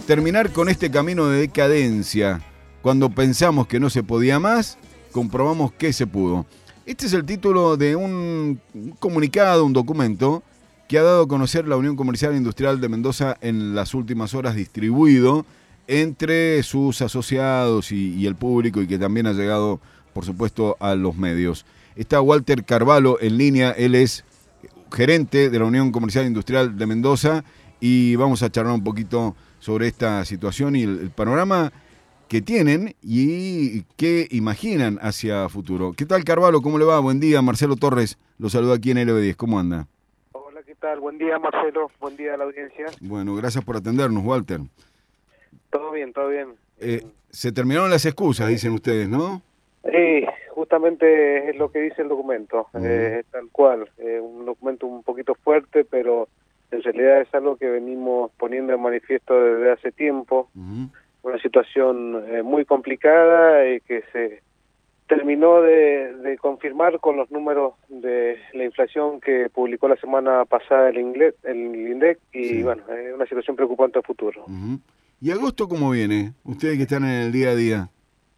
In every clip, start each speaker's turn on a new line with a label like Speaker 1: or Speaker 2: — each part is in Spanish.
Speaker 1: terminar con este camino de decadencia. Cuando pensamos que no se podía más, comprobamos que se pudo. Este es el título de un comunicado, un documento que ha dado a conocer la Unión Comercial e Industrial de Mendoza en las últimas horas, distribuido entre sus asociados y el público, y que también ha llegado, por supuesto, a los medios. Está Walter Carvalho en línea, él es gerente de la Unión Comercial e Industrial de Mendoza, y vamos a charlar un poquito sobre esta situación y el panorama que tienen y qué imaginan hacia futuro. ¿Qué tal, Carvalho? ¿Cómo le va? Buen día. Marcelo Torres lo saluda aquí en LB10. ¿Cómo anda?
Speaker 2: Hola, ¿qué tal? Buen día, Marcelo. Buen día a la audiencia.
Speaker 1: Bueno, gracias por atendernos, Walter.
Speaker 2: Todo bien, todo bien.
Speaker 1: Se terminaron las excusas, dicen ustedes, ¿no?
Speaker 2: Justamente es lo que dice el documento, tal cual. Un documento un poquito fuerte, pero en realidad es algo que venimos poniendo en manifiesto desde hace tiempo. Una situación muy complicada que se terminó de confirmar con los números de la inflación que publicó la semana pasada el INDEC, y
Speaker 1: Sí.
Speaker 2: bueno, es una situación preocupante a futuro.
Speaker 1: ¿Y agosto cómo viene? Ustedes que están en el día a día.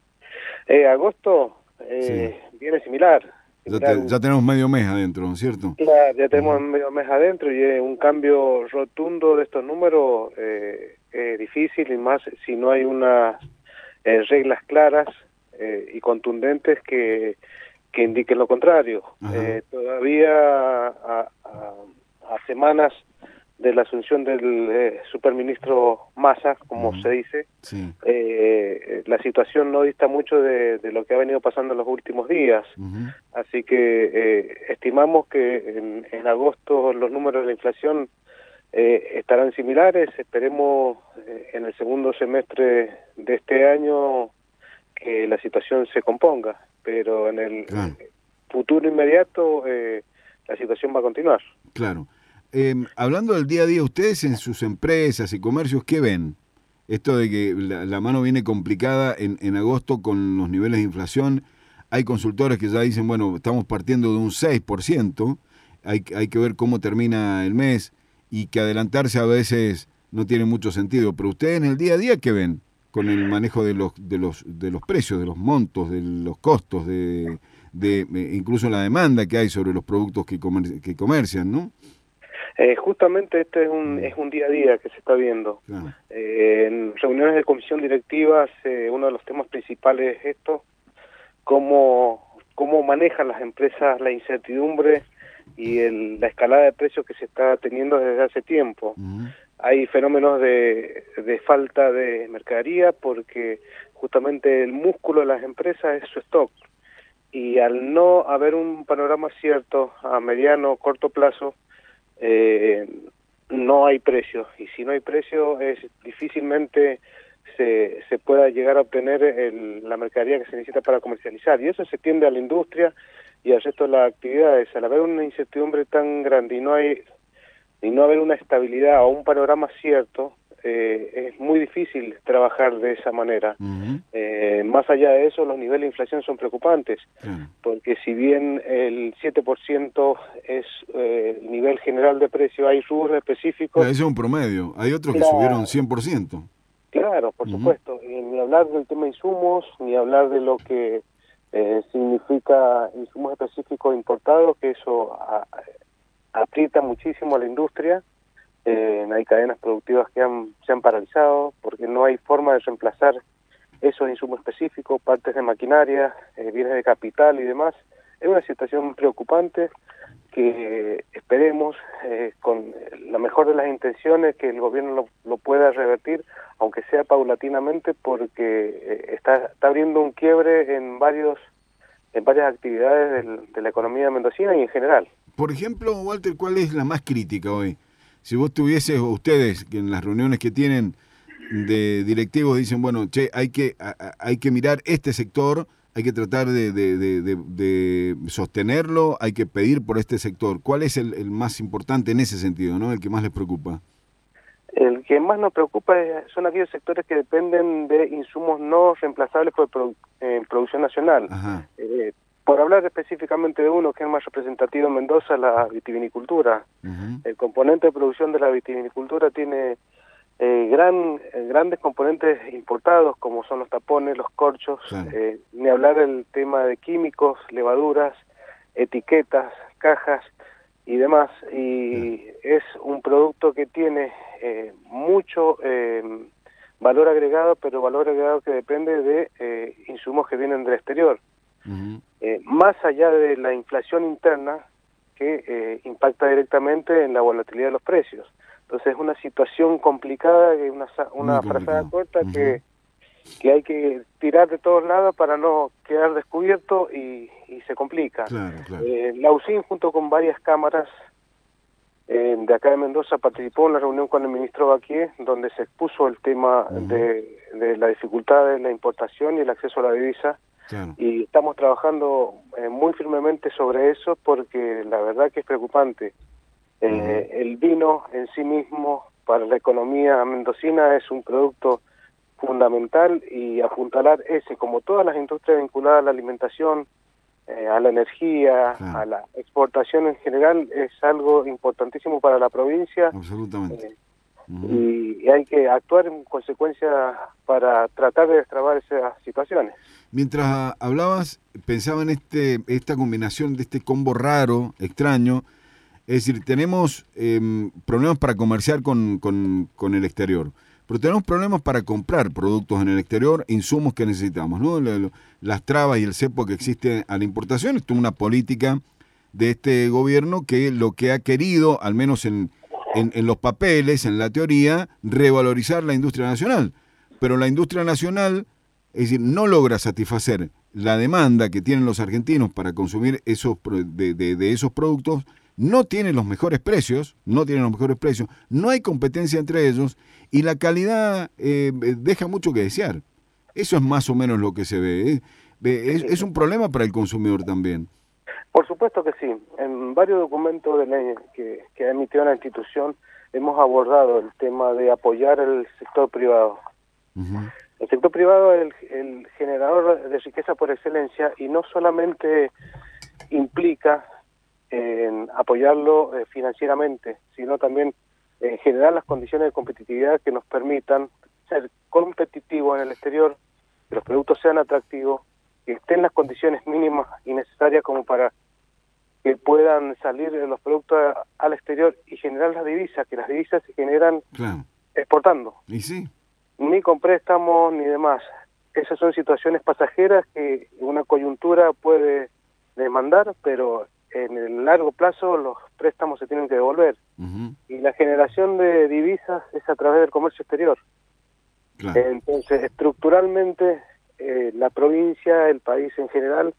Speaker 2: Agosto
Speaker 1: Sí.
Speaker 2: viene similar.
Speaker 1: Ya tenemos medio mes adentro, ¿no es cierto?
Speaker 2: Claro, ya tenemos medio mes adentro y un cambio rotundo de estos números es difícil, y más si no hay unas reglas claras y contundentes que indiquen lo contrario. Todavía a semanas de la asunción del superministro Massa, como se dice,
Speaker 1: Sí.
Speaker 2: la situación no dista mucho de lo que ha venido pasando en los últimos días. Así que estimamos que en agosto los números de la inflación estarán similares. Esperemos en el segundo semestre de este año que la situación se componga, pero en el futuro inmediato la situación va a continuar.
Speaker 1: Claro. Hablando del día a día, ustedes en sus empresas y comercios, ¿qué ven? Esto de que la mano viene complicada en agosto con los niveles de inflación. Hay consultores que ya dicen, bueno, estamos partiendo de un 6%, hay que ver cómo termina el mes, y que adelantarse a veces no tiene mucho sentido. Pero ustedes en el día a día, ¿qué ven con el manejo de los precios, de los montos, de los costos, de incluso la demanda que hay sobre los productos que comercian, ¿no?
Speaker 2: Justamente este es un día a día que se está viendo.
Speaker 1: Claro.
Speaker 2: En reuniones de comisión directiva, uno de los temas principales es esto: cómo manejan las empresas la incertidumbre y la escalada de precios que se está teniendo desde hace tiempo. Hay fenómenos de falta de mercadería porque justamente el músculo de las empresas es su stock, y al no haber un panorama cierto a mediano o corto plazo, no hay precio, y si no hay precio difícilmente se pueda llegar a obtener la mercadería que se necesita para comercializar, y eso se tiende a la industria y al resto de las actividades. Al haber una incertidumbre tan grande y no haber una estabilidad o un panorama cierto, es muy difícil trabajar de esa manera. Más allá de eso, los niveles de inflación son preocupantes, porque si bien el 7% es el nivel general de precio, hay rubros específicos.
Speaker 1: Ese es un promedio, hay otros que subieron 100%.
Speaker 2: Claro, por supuesto, y ni hablar del tema insumos, ni hablar de lo que significa insumos específicos importados, que eso aprieta muchísimo a la industria. Hay cadenas productivas que se han paralizado porque no hay forma de reemplazar esos insumos específicos, partes de maquinaria, bienes de capital y demás. Es una situación preocupante que esperemos, con la mejor de las intenciones, que el gobierno lo pueda revertir, aunque sea paulatinamente, porque está abriendo un quiebre en varias actividades de la economía mendocina y en general.
Speaker 1: Por ejemplo, Walter, ¿cuál es la más crítica hoy? Si vos tuvieses, o ustedes, que en las reuniones que tienen de directivos dicen, bueno, che, hay que mirar este sector, hay que tratar de sostenerlo, hay que pedir por este sector. ¿Cuál es el más importante en ese sentido, ¿no? El que más les preocupa.
Speaker 2: El que más nos preocupa son aquellos sectores que dependen de insumos no reemplazables por producción nacional. Por hablar específicamente de uno que es más representativo en Mendoza, la vitivinicultura. El componente de producción de la vitivinicultura tiene grandes componentes importados como son los tapones, los corchos,
Speaker 1: Claro.
Speaker 2: ni hablar del tema de químicos, levaduras, etiquetas, cajas y demás. Y es un producto que tiene mucho valor agregado, pero valor agregado que depende de insumos que vienen del exterior.
Speaker 1: Ujú.
Speaker 2: Más allá de la inflación interna que impacta directamente en la volatilidad de los precios. Entonces es una situación complicada, una frazada corta que hay que tirar de todos lados para no quedar descubierto y se complica.
Speaker 1: Claro, claro.
Speaker 2: La UCIN junto con varias cámaras de acá de Mendoza participó en la reunión con el ministro Baquier, donde se expuso el tema de la dificultad de la importación y el acceso a la divisa.
Speaker 1: Claro.
Speaker 2: Y estamos trabajando muy firmemente sobre eso porque la verdad que es preocupante. El vino en sí mismo para la economía mendocina es un producto fundamental y apuntalar ese, como todas las industrias vinculadas a la alimentación, a la energía,
Speaker 1: Claro.
Speaker 2: a la exportación en general, es algo importantísimo para la provincia.
Speaker 1: Absolutamente.
Speaker 2: Y hay que actuar en consecuencia para tratar de destrabar esas situaciones.
Speaker 1: Mientras hablabas, pensaba en esta combinación de este combo raro, extraño. Es decir, tenemos problemas para comerciar con el exterior, pero tenemos problemas para comprar productos en el exterior, insumos que necesitamos, ¿no? Las trabas y el cepo que existe a la importación. Esto es una política de este gobierno que lo que ha querido, al menos en los papeles, en la teoría, revalorizar la industria nacional. Pero la industria nacional, es decir, no logra satisfacer la demanda que tienen los argentinos para consumir de esos productos. No tienen los mejores precios, no hay competencia entre ellos y la calidad deja mucho que desear. Eso es más o menos lo que se ve. Es un problema para el consumidor también.
Speaker 2: Por supuesto que sí. En varios documentos de ley que ha emitido la institución hemos abordado el tema de apoyar el sector privado. El sector privado es el generador de riqueza por excelencia y no solamente implica en apoyarlo financieramente, sino también generar las condiciones de competitividad que nos permitan ser competitivos en el exterior, que los productos sean atractivos, que estén las condiciones mínimas y necesarias como para que puedan salir los productos al exterior y generar las divisas, que las divisas se generan exportando.
Speaker 1: Y sí.
Speaker 2: Ni con préstamos ni demás. Esas son situaciones pasajeras que una coyuntura puede demandar, pero en el largo plazo los préstamos se tienen que devolver. Y la generación de divisas es a través del comercio exterior. Entonces, estructuralmente, la provincia, el país en general,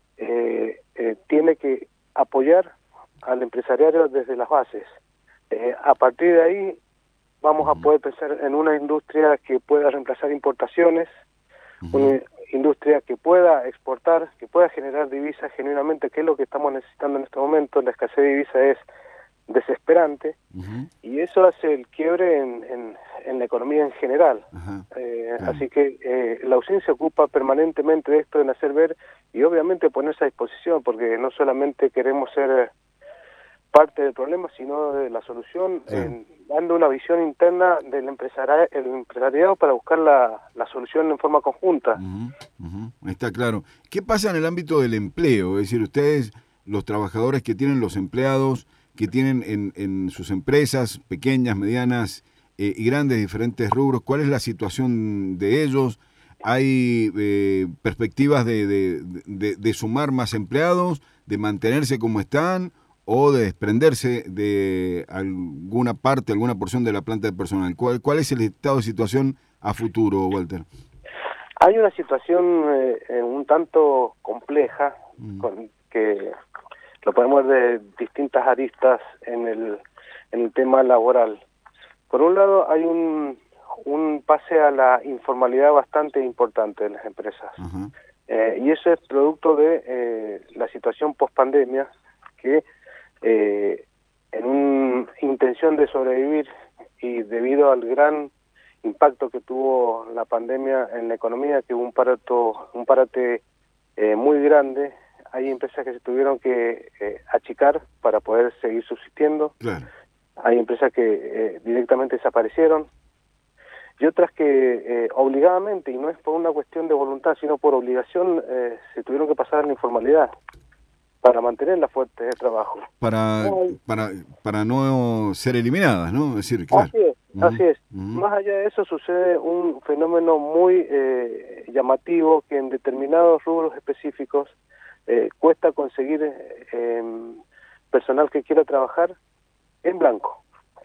Speaker 2: tiene que apoyar al empresariado desde las bases. A partir de ahí vamos a poder pensar en una industria que pueda reemplazar importaciones, una industria que pueda exportar, que pueda generar divisas genuinamente, que es lo que estamos necesitando en este momento. La escasez de divisas es desesperante y eso hace el quiebre en la economía en general. Así que la UCIN se ocupa permanentemente de esto, en hacer ver y obviamente ponerse a disposición, porque no solamente queremos ser parte del problema, sino de la solución, dando una visión interna del empresariado para buscar la solución en forma conjunta.
Speaker 1: Está claro. ¿Qué pasa en el ámbito del empleo? Es decir, ustedes, los trabajadores que tienen, los empleados que tienen en sus empresas, pequeñas, medianas y grandes, diferentes rubros, ¿cuál es la situación de ellos? ¿Hay perspectivas de sumar más empleados, de mantenerse como están o de desprenderse de alguna parte, alguna porción de la planta de personal? ¿Cuál es el estado de situación a futuro, Walter?
Speaker 2: Hay una situación un tanto compleja, que lo podemos ver de distintas aristas en el tema laboral. Por un lado, hay un pase a la informalidad bastante importante en las empresas. Y eso es producto de la situación post-pandemia, que en una intención de sobrevivir y debido al gran impacto que tuvo la pandemia en la economía, que hubo un parate muy grande, hay empresas que se tuvieron que achicar para poder seguir subsistiendo. Hay empresas que directamente desaparecieron y otras que obligadamente, y no es por una cuestión de voluntad, sino por obligación, se tuvieron que pasar a la informalidad para mantener las fuentes de trabajo.
Speaker 1: Para no ser eliminadas, ¿no? Es decir, claro.
Speaker 2: Así es. Más allá de eso sucede un fenómeno muy llamativo, que en determinados rubros específicos cuesta conseguir personal que quiera trabajar en blanco.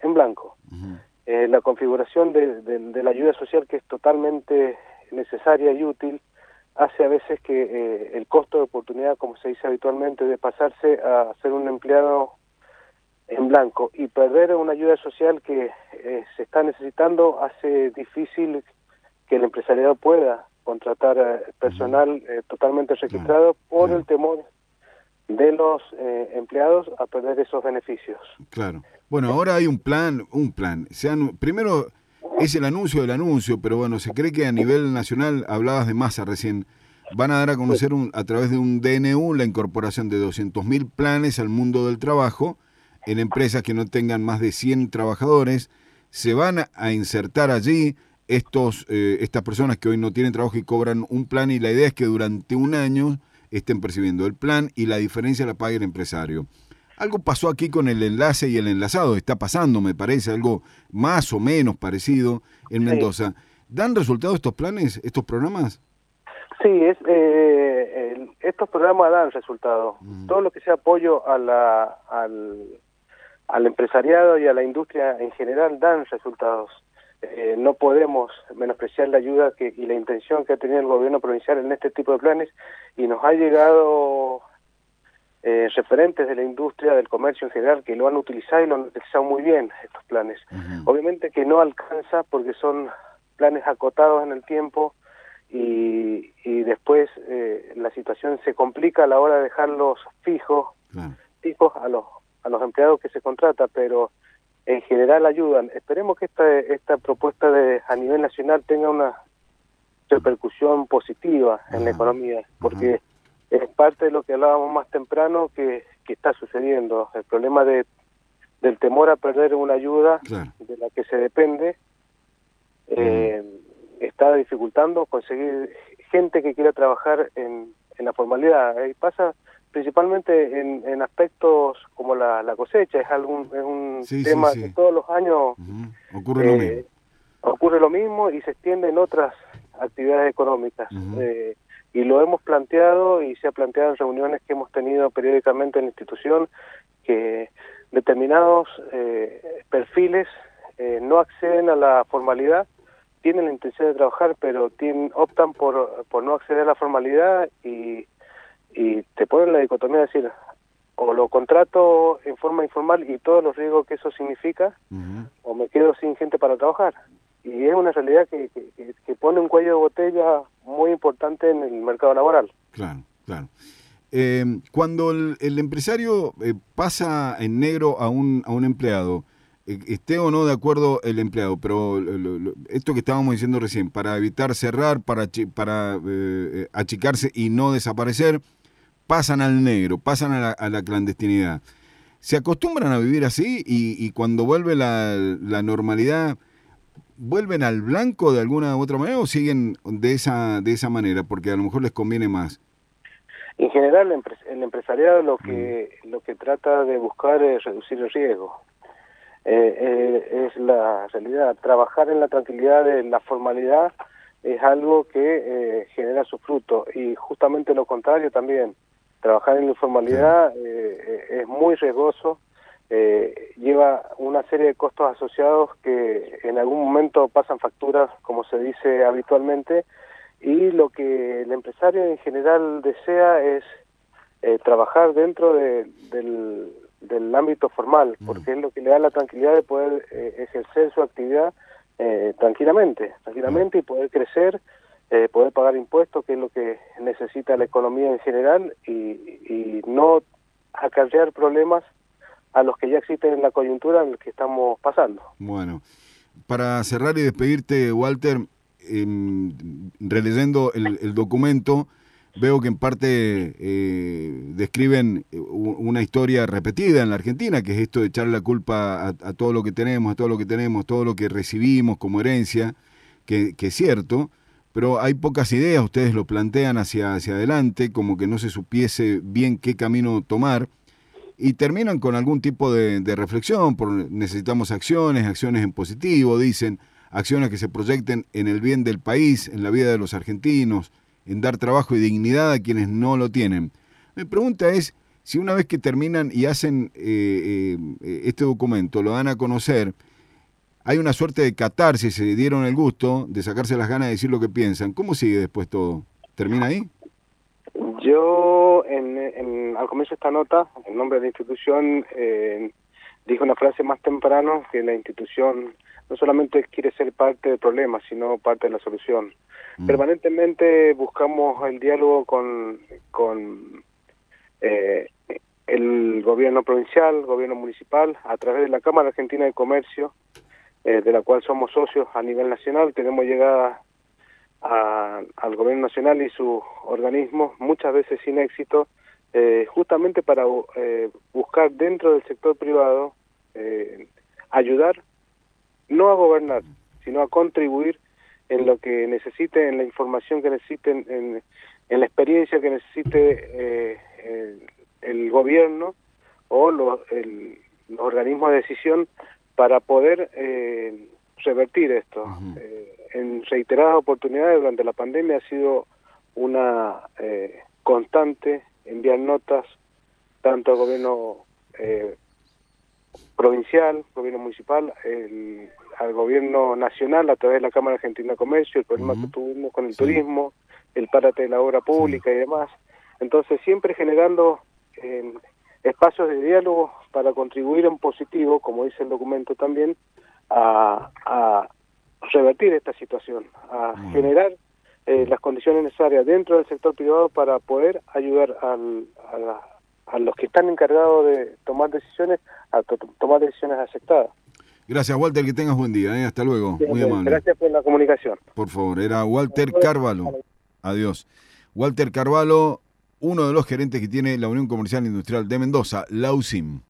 Speaker 2: La configuración de la ayuda social, que es totalmente necesaria y útil, hace a veces que el costo de oportunidad, como se dice habitualmente, de pasarse a ser un empleado en blanco y perder una ayuda social que se está necesitando, hace difícil que el empresariado pueda contratar personal totalmente registrado por el temor de los empleados a perder esos beneficios.
Speaker 1: Claro. Bueno, ahora hay un plan. Primero es el anuncio del anuncio, pero bueno, se cree que a nivel nacional, hablabas de masa recién, van a dar a conocer a través de un DNU la incorporación de 200.000 planes al mundo del trabajo en empresas que no tengan más de 100 trabajadores. Se van a insertar allí estas personas que hoy no tienen trabajo y cobran un plan, y la idea es que durante un año estén percibiendo el plan y la diferencia la pague el empresario. Algo pasó aquí con el enlace y el enlazado, está pasando, me parece, algo más o menos parecido en Mendoza. ¿Dan resultado estos planes, estos programas?
Speaker 2: Sí, estos programas dan resultado. Todo lo que sea apoyo al empresariado y a la industria en general dan resultados. No podemos menospreciar la ayuda y la intención que ha tenido el gobierno provincial en este tipo de planes, y nos ha llegado referentes de la industria, del comercio en general, que lo han utilizado y lo han utilizado muy bien, estos planes. Obviamente que no alcanza, porque son planes acotados en el tiempo, y después la situación se complica a la hora de dejarlos fijos a los empleados que se contrata, pero en general ayudan. Esperemos que esta propuesta a nivel nacional tenga una repercusión positiva en la economía, porque es parte de lo que hablábamos más temprano que está sucediendo. El problema del temor a perder una ayuda de la que se depende está dificultando conseguir gente que quiera trabajar en la formalidad. Y pasa principalmente en aspectos como la cosecha, es un tema que todos los años ocurre lo mismo y se extiende en otras actividades económicas. Y lo hemos planteado y se ha planteado en reuniones que hemos tenido periódicamente en la institución, que determinados perfiles no acceden a la formalidad, tienen la intención de trabajar, pero optan por no acceder a la formalidad y te ponen la dicotomía de decir, o lo contrato en forma informal y todos los riesgos que eso significa, o me quedo sin gente para trabajar. Y es una realidad que pone un cuello de botella muy importante en el mercado laboral.
Speaker 1: Claro. Cuando el empresario pasa en negro a un empleado, esté o no de acuerdo el empleado, pero esto que estábamos diciendo recién, para evitar cerrar, para achicarse y no desaparecer, pasan al negro, pasan a la clandestinidad. ¿Se acostumbran a vivir así y cuando vuelve la normalidad, vuelven al blanco de alguna u otra manera o siguen de esa manera porque a lo mejor les conviene más?
Speaker 2: En general, el empresariado lo que trata de buscar es reducir el riesgo. Es la realidad. Trabajar en la tranquilidad de la formalidad es algo que genera su fruto, y justamente lo contrario también. Trabajar en la informalidad es muy riesgoso, lleva una serie de costos asociados que en algún momento pasan facturas, como se dice habitualmente, y lo que el empresario en general desea es trabajar dentro del ámbito formal, porque es lo que le da la tranquilidad de poder ejercer su actividad tranquilamente y poder crecer, poder pagar impuestos, que es lo que necesita la economía en general, y no acarrear problemas a los que ya existen en la coyuntura en la que estamos pasando.
Speaker 1: Bueno, para cerrar y despedirte, Walter, releyendo el documento, veo que en parte describen una historia repetida en la Argentina, que es esto de echar la culpa a todo lo que tenemos, todo lo que recibimos como herencia. que es cierto, pero hay pocas ideas, ustedes lo plantean hacia adelante, como que no se supiese bien qué camino tomar, y terminan con algún tipo de reflexión, necesitamos acciones en positivo, dicen, acciones que se proyecten en el bien del país, en la vida de los argentinos, en dar trabajo y dignidad a quienes no lo tienen. Mi pregunta es, si una vez que terminan y hacen este documento, lo dan a conocer, hay una suerte de catarsis, se dieron el gusto de sacarse las ganas de decir lo que piensan. ¿Cómo sigue después todo? ¿Termina ahí?
Speaker 2: Yo, al comienzo de esta nota, en nombre de la institución, dije una frase más temprano, que la institución no solamente quiere ser parte del problema, sino parte de la solución. Permanentemente buscamos el diálogo con el gobierno provincial, gobierno municipal, a través de la Cámara Argentina de Comercio, de la cual somos socios a nivel nacional. Tenemos llegada al gobierno nacional y sus organismos, muchas veces sin éxito, justamente para buscar dentro del sector privado ayudar, no a gobernar, sino a contribuir en lo que necesiten, en la información que necesiten, en la experiencia que necesite el gobierno o los organismos de decisión para poder revertir esto. En reiteradas oportunidades durante la pandemia ha sido una constante enviar notas tanto al gobierno provincial, gobierno municipal, al gobierno nacional a través de la Cámara Argentina de Comercio, el problema que tuvimos con el turismo, el párate de la obra pública y demás. Entonces siempre generando espacios de diálogo para contribuir en positivo, como dice el documento también, a revertir esta situación, a generar las condiciones necesarias dentro del sector privado para poder ayudar a los que están encargados de tomar decisiones, a tomar decisiones aceptadas.
Speaker 1: Gracias, Walter, que tengas buen día. Hasta luego.
Speaker 2: Bien,
Speaker 1: muy amable.
Speaker 2: Gracias por la comunicación.
Speaker 1: Por favor, era Walter Carvalho. Adiós. Walter Carvalho, uno de los gerentes que tiene la Unión Comercial e Industrial de Mendoza, la UCIM.